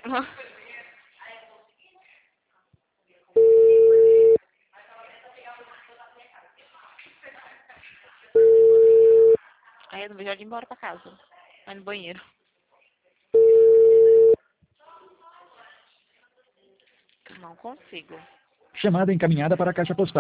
Aí eu não vejo ela ir embora pra casa. Vai no banheiro. Não consigo. Chamada encaminhada para a caixa postal.